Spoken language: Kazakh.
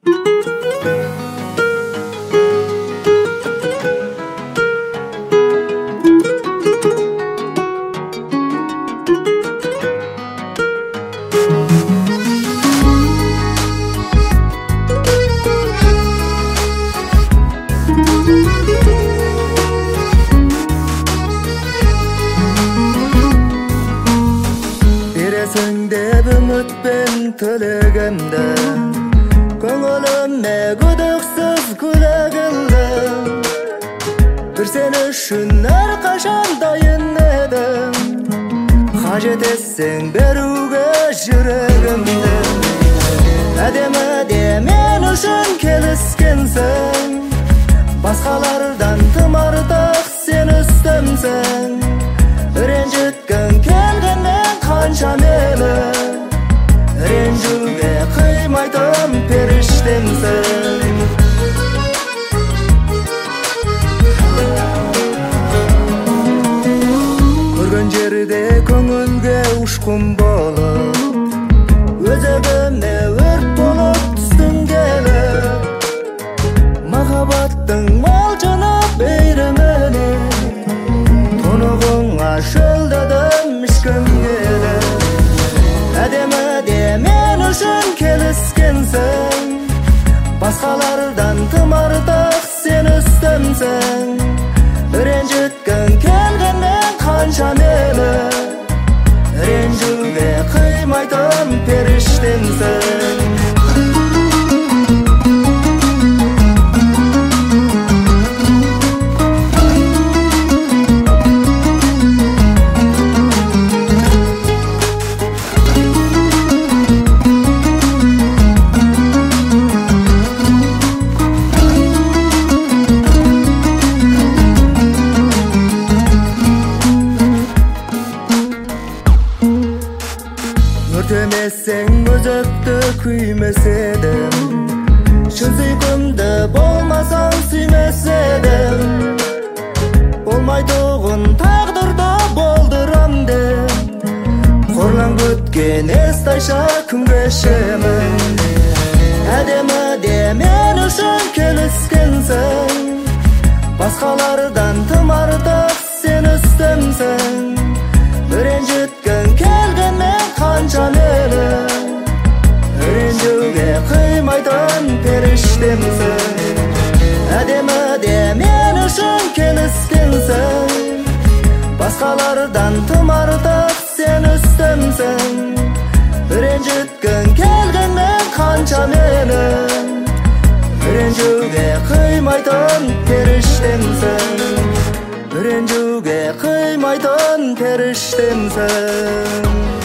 Бересиңдеп үмүтпен төлөгөмдө көңүлүмө күдүксүз күлөгүлдү бир сен үчүн ар качан дайын эдим кажет этсең берүүгө жүрөгүмдү Әдемі мен үшін келіскенсің Басқалардан тым артық сен үстімсің Ренжіткің келгеннен қанша мені Ренжуге қимайтын періштемсің Көрген жерде көңілге ұшқын болып Өзегіме өрт болып түстің келіп Махаббаттың малжаны бейремені Тұнығыңа шөлдедім ішкім келіп Әдемі мен үшін келіскенсің Басқалардан тым артық сен үстімсің Ренжіткің келгеннен қанша мені Ренжуге қимайтын періштемсің Өртемесең өзекті күймес едім Шын сүйкімді болмасаң сүймес едім Болмайтұғын тағдырда болдырам деп Қорлан көткен естайша күн кешемін Әдемі мен үшін келіскенсің Басқалардан тым артық сен үстімсің Ренжіткің келгенмен қанша мені Ренжуге қимайтын періштемсің Әдемі мен үшін келіскенсің Басқалардан тым артық сен үстімсің Ренжіткің келгенмен қанша мені Ренжуге қимайтын періштемсің Ренжуге қимайтын періштемсің